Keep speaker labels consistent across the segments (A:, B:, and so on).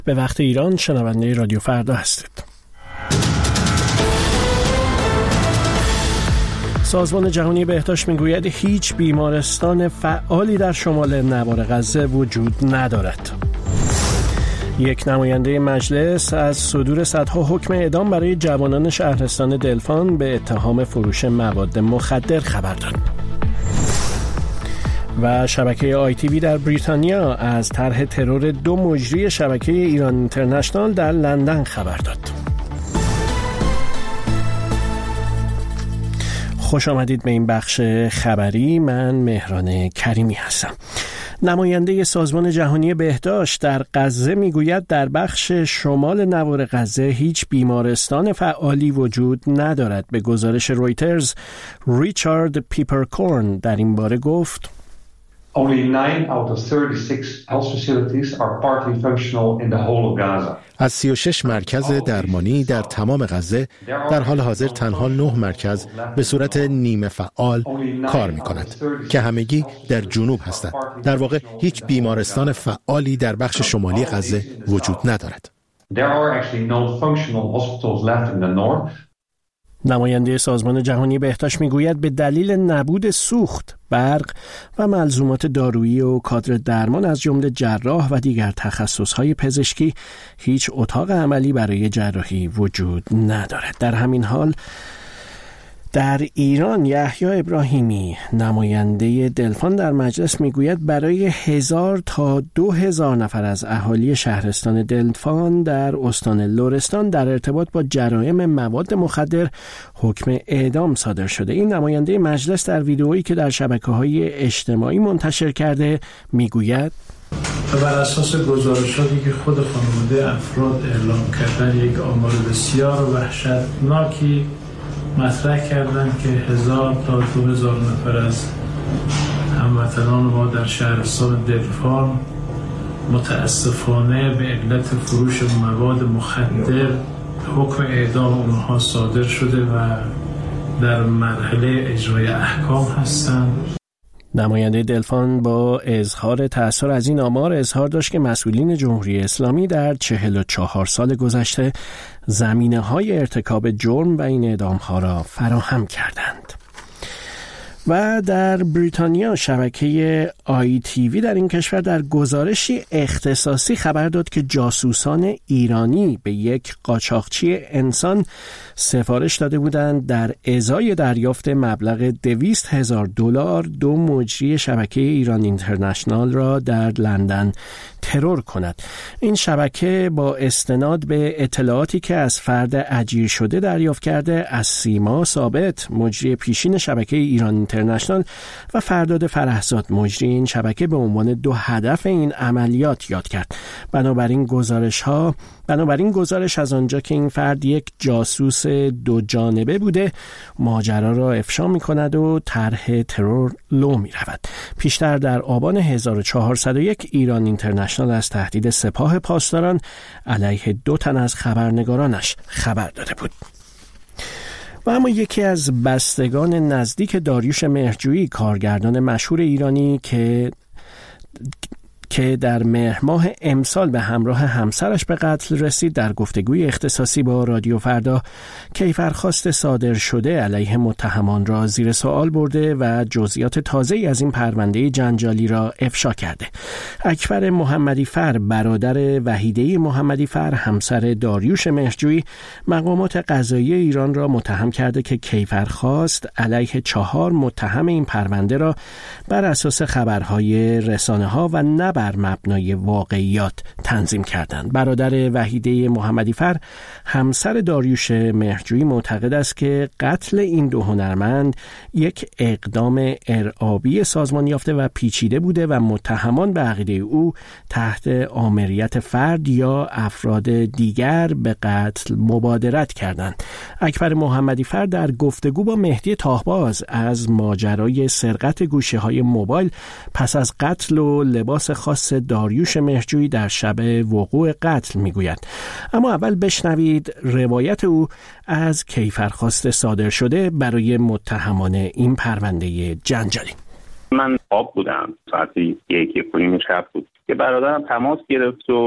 A: به وقت ایران شنونده رادیو فردا هستید. سازمان جهانی بهداشت میگوید هیچ بیمارستان فعالی در شمال نوار غزه وجود ندارد. یک نماینده مجلس از صدور صدها حکم اعدام برای جوانان شهرستان دلفان به اتهام فروش مواد مخدر خبر داد. و شبکه ITV در بریتانیا از طرح ترور 2 مجری شبکه ایران اینترنشنال در لندن خبر داد. خوش آمدید به این بخش خبری. من مهران کریمی هستم. نماینده سازمان جهانی بهداشت در غزه میگوید در بخش شمال نوار غزه هیچ بیمارستان فعالی وجود ندارد. به گزارش رویترز، ریچارد پیپرکورن در این باره گفت
B: Only 9 out of 36 health facilities are partly functional in the whole of Gaza.
C: از 36 مرکز درمانی در تمام غزه در حال حاضر تنها 9 مرکز به صورت نیمه فعال کار می‌کنند که همگی در جنوب هستند. در واقع هیچ بیمارستان فعالی در بخش شمالی غزه وجود ندارد.
B: There are actually no functional hospitals left in the north.
A: نماینده سازمان جهانی بهداشت میگوید به دلیل نبود سوخت، برق و ملزومات دارویی و کادر درمان از جمله جراح و دیگر تخصصهای پزشکی هیچ اتاق عملی برای جراحی وجود ندارد. در همین حال در ایران یحیی ابراهیمی نماینده دلفان در مجلس میگوید برای 1000 تا 2000 نفر از اهالی شهرستان دلفان در استان لرستان در ارتباط با جرایم مواد مخدر حکم اعدام صادر شده. این نماینده مجلس در ویدئویی که در شبکه‌های اجتماعی منتشر کرده میگوید
D: بر اساس گزارشاتی که خود خانواده افراد اعلام کردن یک آمار بسیار وحشتناکی مطرح کردن که 1000 تا 2000 نفر از هموطنان ما در شهرستان دلفان متاسفانه به علت فروش مواد مخدر حکم اعدام اونها صادر شده و در مرحله اجرای احکام هستند.
A: نماینده دلفان با اظهار تأثیر از این آمار اظهار داشت که مسئولین جمهوری اسلامی در 44 سال گذشته زمینه‌های ارتکاب جرم و این اعدام‌ها را فراهم کردند. و در بریتانیا شبکه ITV در این کشور در گزارشی اختصاصی خبر داد که جاسوسان ایرانی به یک قاچاقچی انسان سفارش داده بودند در ازای دریافت مبلغ $200,000 2 مجری شبکه ایران اینترنشنال را در لندن ترور کند. این شبکه با استناد به اطلاعاتی که از فرد اجیر شده دریافت کرده از سیما ثابت مجری پیشین شبکه ایران اینترنشنال و فرداد فرهزاد مجری این شبکه به عنوان 2 هدف این عملیات یاد کرد. بنابراین گزارش از آنجا که این فرد یک جاسوس 2 جانبه بوده ماجرا را افشا می کند و طرح ترور لو می رود. پیشتر در آبان 1401 ایران اینترنشنال از تهدید سپاه پاسداران علیه 2 تن از خبرنگارانش خبر داده بود. و اما یکی از بستگان نزدیک داریوش مهرجویی، کارگردان مشهور ایرانی که در مهر ماه امسال به همراه همسرش به قتل رسید، در گفتگوی اختصاصی با رادیو فردا کیفرخواست صادر شده علیه متهمان را زیر سوال برده و جزئیات تازه‌ای از این پرونده جنجالی را افشا کرده. اکبر محمدی فر برادر وحیده محمدی فر همسر داریوش مهرجویی مقامات قضایی ایران را متهم کرده که کیفرخواست علیه 4 متهم این پرونده را بر اساس خبرهای رسانه‌ها و نه بر مبنای واقعیات تنظیم کردند. برادر وحیده محمدی فر همسر داریوش مهرجویی معتقد است که قتل این 2 هنرمند یک اقدام ارعابی سازمان یافته و پیچیده بوده و متهمان به عقیده او تحت آمریت فرد یا افراد دیگر به قتل مبادرت کردند. اکبر محمدی فر در گفتگو با مهدی تاهباز از ماجرای سرقت گوشی‌های موبایل پس از قتل و لباس خاص داریوش مهرجویی در شب وقوع قتل میگوید. اما اول بشنوید روایت او از کیفرخواست صادر شده برای متهمان این پرونده جنجالی.
E: من خواب بودم، ساعت 1:30 شب بود که برادرم تماس گرفت و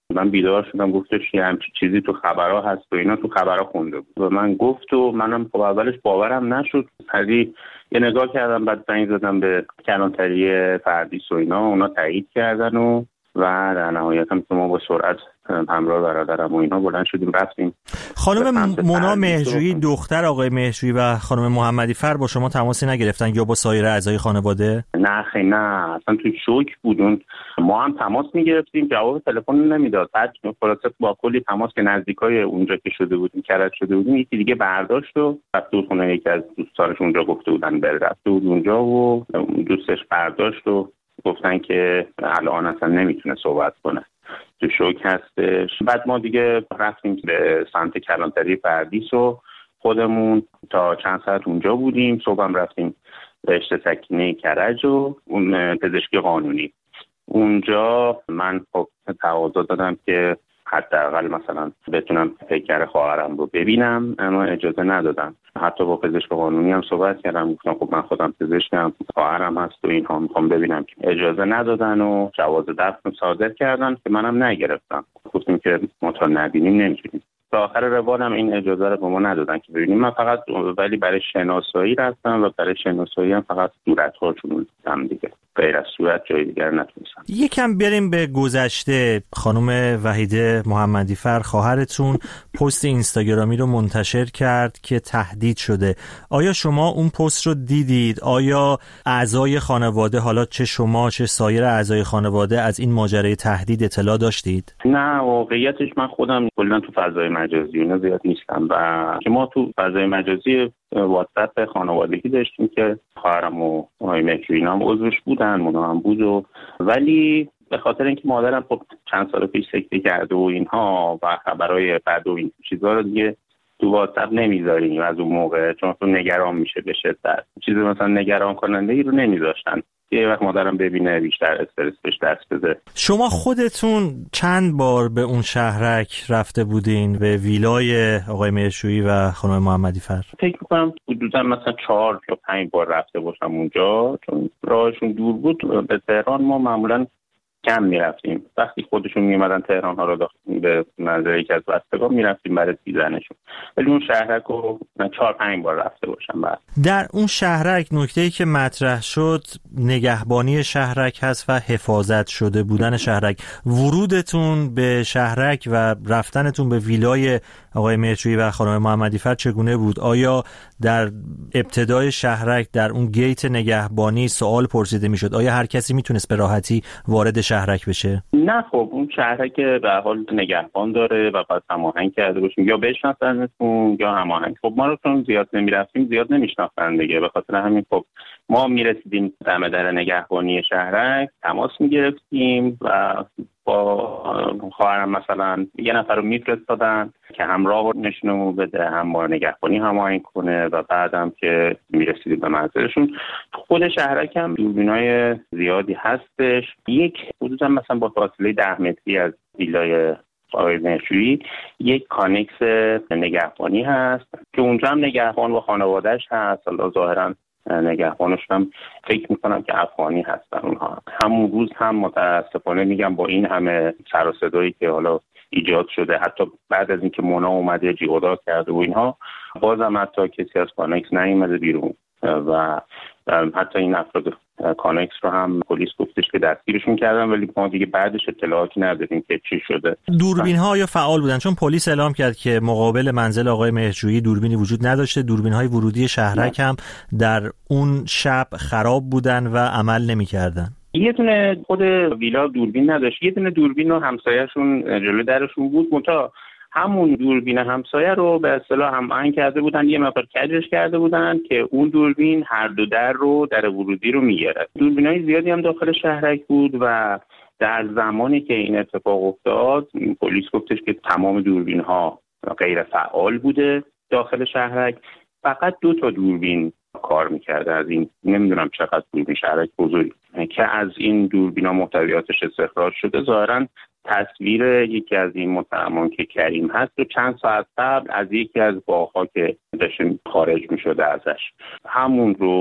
E: من بیدار شدم، گفتش یه همچین چیزی تو خبرها هست و اینا، تو خبرها خونده بود و من گفت و منم خب اولش باورم نشد. بعدی یه نگاه کردم، بعد زنگ زدم به کلانتری فردیس و اینا، اونا تایید کردن و در نهایت هم که ما با سرعت همراه برادرم و اینا بلند شدیم رفتیم.
F: خانم مونا مهرجویی دختر آقای مهرجویی و خانم محمدی فر با شما تماسی نگرفتن یا با سایر اعضای خانواده؟
E: نه اصلا تو شوک بودون. ما هم تماس میگرفتیم، جواب تلفن نمیداد. بعد خلاصه با کلی تماس که نزدیکای اونجا که شده بودیم کرد شده بودیم، یکی دیگه برداشت و رفت تو خونه یکی از دوستانش اونجا گفته بودن بره، رفت اونجا و دوستش برداشت و گفتن که الان اصلا نمیتونه صحبت کنه، تو شوک هستش. بعد ما دیگه رفتیم به سمت کلانتری فردیس و خودمون تا چند ساعت اونجا بودیم. صبحم رفتیم رشته سکینه کرج و اون پزشکی قانونی. اونجا من خب تقاضا دادم که حداقل مثلا بتونم پیکر خواهرم رو ببینم، اما اجازه ندادم. حتی با پزشک قانونی هم صحبت کردم، گفتم خب من خودم پزشکم، خواهرم هست و اینها میخوام ببینم، که اجازه ندادن و جواز دفن صادر کردن که منم نگرفتم. گفتیم که ما تا نبینیم نمیتونیم. تا آخر روال هم این اجازه رو به ما ندادن که ببینیم. من فقط ولی برای شناسایی رفتم و برای شناسایی هم فقط صورت‌هاشون دیدم دیگه، غیر از صورت جای دیگر نتونستم.
F: یکم بریم به گذشته. خانم وحیده محمدی فر خواهرتون پست اینستاگرامی رو منتشر کرد که تهدید شده. آیا شما اون پست رو دیدید؟ آیا اعضای خانواده، حالا چه شما چه سایر اعضای خانواده، از این ماجرای تهدید اطلاع داشتید؟
E: نه، واقعیتش من خودم کلا تو فضای مجازی اینا زیاد نیستم و که ما تو فضای مجازی واتساپ خانوادگی داشتیم که خواهرم و آقای مهرجویی هم عضوش بودن، مونا هم بود ولی به خاطر اینکه مادرم خب چند سال پیش سکته کرده و اینها و خبرای بد و این چیزا رو دیگه تو واتساپ نمیذاریم از اون موقع، چون تو نگران میشه به شدت. چیزی مثلا نگران کننده ای رو نمیذاشتن، یه وقت مادرم ببینه بیشتر استرس بهش دست بده.
F: شما خودتون چند بار به اون شهرک رفته بودین، به ویلای آقای مهرجویی و خانم محمدی فر؟
E: فکر می‌کنم حدوداً مثلا 4 یا 5 بار رفته باشم اونجا، چون راهشون دور بود. به تهران ما معمولاً کم میرفتیم، وقتی خودشون میومدن تهران ها رو به نظر یکی از بستگان میرفتیم برای دیدنشون، ولی اون شهرک رو 4-5 بار رفته باشم. بعد
F: در اون شهرک نکته‌ای که مطرح شد نگهبانی شهرک هست و حفاظت شده بودن شهرک. ورودتون به شهرک و رفتنتون به ویلای آقای مهرجویی و خانم محمدی فر چگونه بود؟ آیا در ابتدای شهرک در اون گیت نگهبانی سوال پرسیده میشد؟ آیا هر کسی میتونست به راحتی وارد شهرک بشه؟
E: نه، خب اون شهرک به حال نگهبان داره و باید هماهنگ کرده باشیم، یا بشناسنتون یا هماهنگ. خب ما رو چون زیاد نمیرفتیم زیاد نمیشناختن دیگه، به خاطر همین خب ما میرسیدیم دم در نگهبانی شهرک، تماس میگرفتیم و با خواهرم مثلا یه نفر رو میفرستادن که همراه نشونمون بده، هم با نگهبانی هماهنگ کنه و بعدم که میرسیدیم به منزلشون. خود شهرک هم دوربینای زیادی هستش. یک حدودا مثلا با فاصله 10 متری از ویلای آقای مهرجویی یک کانکس نگهبانی هست که اونجا هم نگهبان و خانواده‌اش هست. حالا ظاهراً نگهبانش هم فکر میکنم که افغانی هستن اونها. همون روز هم متاسفانه میگم با این همه سر و صدایی که حالا ایجاد شده، حتی بعد از اینکه مونا اومده جیغ کرده و اینها، بازم حتی کسی از کانکس نیومده بیرون و حتی این افراد کانکس رو هم پلیس گفتش که دستگیرشون کردن، ولی ما دیگه بعدش اطلاعاتی نداریم که چی شده.
F: دوربین ها یا فعال بودن؟ چون پلیس اعلام کرد که مقابل منزل آقای مهرجویی دوربینی وجود نداشته. دوربین های ورودی شهرک هم در اون شب خراب بودن و عمل نمی‌کردن.
E: یه دونه خود ویلا دوربین نداشت، یه دونه دوربین و همسایه‌شون جلوی درشون بود، منتها همون دوربین همسایه رو به اصطلاح هماهنگ کرده بودن، یه مقدار کجش کرده بودن که اون دوربین هر دو در ورودی رو میگرفت. دوربینای زیادی هم داخل شهرک بود و در زمانی که این اتفاق افتاد پلیس گفتش که تمام دوربین ها غیر فعال بوده داخل شهرک. فقط 2 تا دوربین کار میکرده از این نمیدونم چقدر دوربین شهرک بزرگ که از این دوربینا محتویاتش استخراج شده. ظاهراً تصویر یکی از این متهمان که کریم هست و چند ساعت قبل از یکی از باغ‌ها که داشت خارج می‌شده ازش، همون رو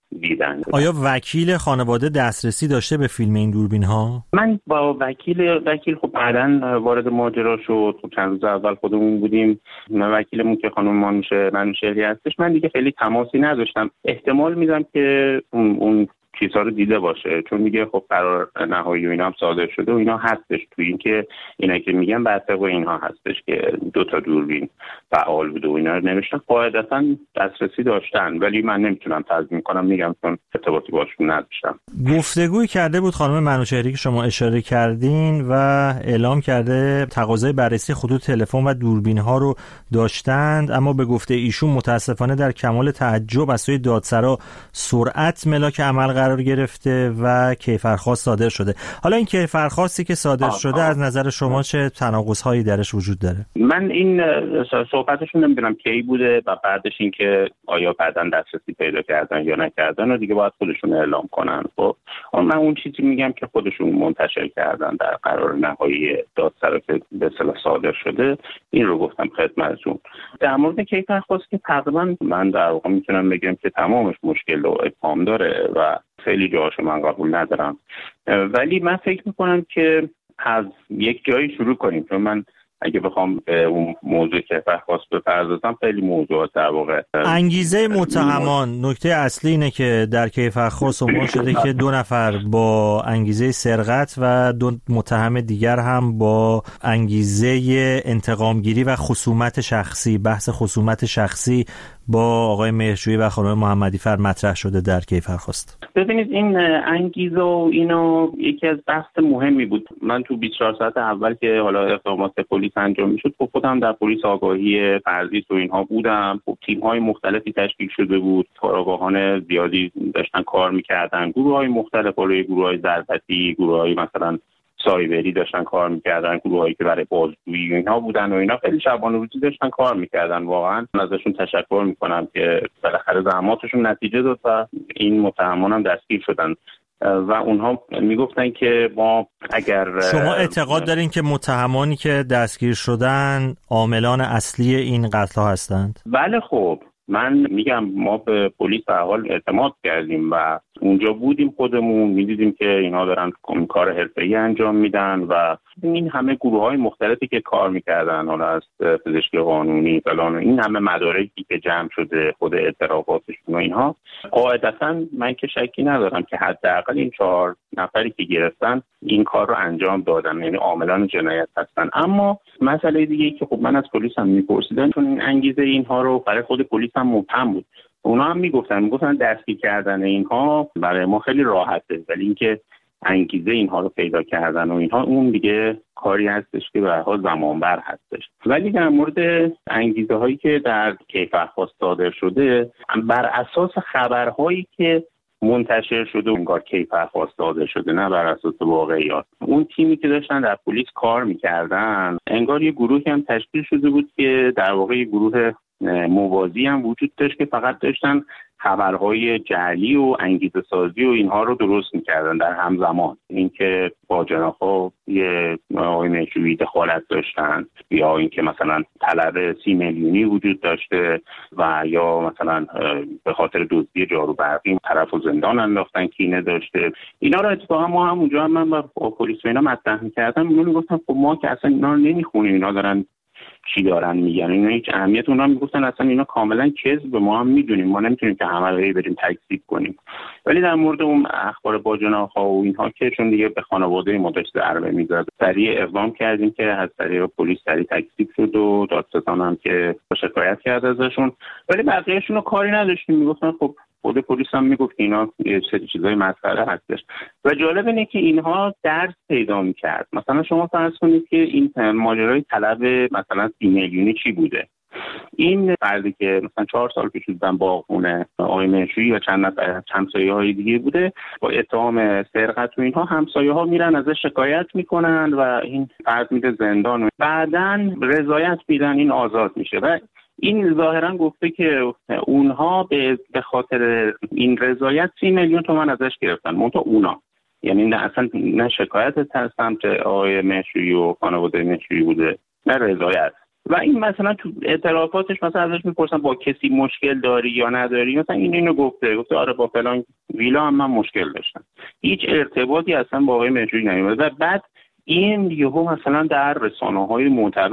E: دیدن.
F: آیا وکیل خانواده دسترسی داشته به فیلم این دوربین ها؟
E: من با وکیل خب بعداً وارد ماجرا شد. خب چند روز اول خودمون بودیم، وکیلمون که خانم منوشهری هستش، من دیگه خیلی تماسی نداشتم. احتمال میدم که اون چیزها رو دیده باشه، چون میگه خب قرار نهایی و اینا هم صادر شده و اینا هستش. توی این که اینا که میگن بر طبق اینها هستش که 2 دوربین فعال بوده و اینا رو نوشتن، قاعدتاً دسترسی داشتن، ولی من نمیتونم تضمین کنم، میگم چون ارتباطی باشون نداشتم.
F: گفتگوی کرده بود خانم منوشهری که شما اشاره کردین و اعلام کرده تقاضای بررسی خطوط تلفن و دوربین ها رو داشتند، اما به گفته ایشون متاسفانه در کمال تعجب از سوی دادسرا سرعت ملاک عمل قرار گرفته و کیفرخواست صادر شده. حالا این کیفرخواستی که صادر شده از نظر شما چه تناقض‌هایی درش وجود داره؟
E: من این صحبتشون نمیدونم کی بوده و بعدش این که آیا بعداً دسترسی پیدا کردن یا نکردن و دیگه باید خودشون اعلام کنن. خب من اون چیزی میگم که خودشون منتشر کردن در قرار نهایی دادسرا که به اصطلاح صادر شده، این رو گفتم خدمتتون. در مورد کیفرخواست که تقریبا من در واقع میتونم بگم که تمامش مشکل و ابهام داره و خیلی جاهاشو من قبول ندارم، ولی من فکر میکنم که از یک جایی شروع کنیم، چون من اگه بخوام به اون موضوع که کیفرخواست بپردازم خیلی موضوعات در واقع
F: انگیزه متهمان. نکته اصلی اینه که در کیفرخواست عنوان شده که 2 نفر با انگیزه سرقت و 2 متهم دیگر هم با انگیزه انتقامگیری و خصومت شخصی، بحث خصومت شخصی با آقای مهرجویی و خانم محمدیفر مطرح شده در کیفرخواست.
E: ببینید این انگیزه و اینا یکی از بحث مهمی بود. من تو 24 ساعت اول که حالا اقدامات پلیس انجام میشد خودم در پلیس آگاهی فرضی تو اینها بودم. خب تیم‌های مختلفی تشکیل شده بود، کارآگاهان زیادی داشتن کار می‌کردن، گروه‌های مختلف، گروه‌های ضربتی، گروه‌های مثلا سایبری داشتن کار میکردن، گروهایی که برای بازجویی اینها بودن و اینا خیلی شبانه روزی داشتن کار میکردن. واقعا ازشون تشکر میکنم که بالاخره زحماتشون نتیجه داد و این متهمان هم دستگیر شدن و اونها میگفتن که ما اگر
F: شما اعتقاد دارین که متهمانی که دستگیر شدن عاملان اصلی این قتل ها هستند؟
E: بله خب من میگم ما به پلیس به حال اعتماد کردیم و اونجا بودیم خودمون، میدیدیم که اینا دارن کار حرفه‌ای انجام میدن و این همه گروه‌های مختلفی که کار میکردن، حالا از پزشکی قانونی فلان و این همه مدارکی که جمع شده، خود اعترافاتشون و اینها، قاعدتاً من که شکی ندارم که حداقل این 4 نفری که گرفتن این کار رو انجام دادن، یعنی عاملان جنایت هستن. اما مسئله دیگه ای که خب من از پلیس هم میپرسیدم، چون این انگیزه اینها رو برای خود پلیس هم مبهم بود، اونا هم میگفتن دستگیر کردن اینها برای ما خیلی راحته، ولی اینکه انگیزه اینها رو پیدا کردن و اینها اون دیگه کاری هستش که به هر حال زمانبر هستش. ولی در مورد انگیزه هایی که در کیفرخواست صادر شده، بر اساس خبرهایی که منتشر شده انگار کیفرخواست صادر شده، نه بر اساس واقعیات. اون تیمی که داشتن در پلیس کار میکردن انگار یه گروهی هم تشکیل شده بود که در واقع یه گروه موازی هم وجود داشت که فقط داشتن خبرهای جعلی و انگیزه سازی و اینها رو درست میکردن در همزمان. اینکه با جناح‌ها یه آقای مهرجویی دخالت داشتن، یا اینکه مثلا طلب 30 میلیونی وجود داشته و یا مثلا به خاطر دزدی جارو برقی طرفو زندان انداختن، کینه داشته. اینا رو اتفاقا ما هم اونجا من با پلیس و اینا مطرح میکردم، اونا میگفتن خب ما که اصلا اینا رو نمیخونیم، اینا دارن چی دارن میگن، اینا هیچ اهمیت، اونا میگفتن اصلا اینا کاملا کذب، ما هم میدونیم، ما نمیتونیم که همه رو بریم تکذیب کنیم. ولی در مورد اون اخبار باجناق‌ها و اینها که چون دیگه به خانواده ما داشت ضربه میزد، سریع اقدام کردیم که از طریق پلیس سریع تکذیب شد و دادستان هم که شکایت کرد ازشون، ولی بقیه‌شون رو کاری نداشتیم. میگفتن خب خود پلیس هم میگفت که اینا یه سری چیزای مسخره هستش. و جالب اینه که اینها درس پیدا میکرد. مثلا شما فرض کنید که این ماجرای طلب مثلا 30 میلیونی چی بوده. این فردی که مثلا 4 سال پیش بودن با خونه آقای مهرجویی و چند نفر همسایه‌های دیگه بوده، با اتهام سرقت و اینها همسایه‌ها میرن ازش شکایت میکنن و این فرد میره زندان و بعداً رضایت میدن، این آزاد میشه. و این ظاهرا گفته که اونها به خاطر این رضایت 30 میلیون تومان ازش گرفتن، منتها اونا، یعنی نه اصلا نه شکایت از سمت آقای مهرجویی و خانواده مهرجویی بوده نه رضایت. و این مثلا تو اعترافاتش مثلا ازش میپرسن با کسی مشکل داری یا نداری، مثلا اینو گفته آره با فلان ویلا هم من مشکل داشتم. هیچ ارتباطی اصلا با آقای مهرجویی نمیاد و بعد این یهو مثلا در رسانه‌های معتبر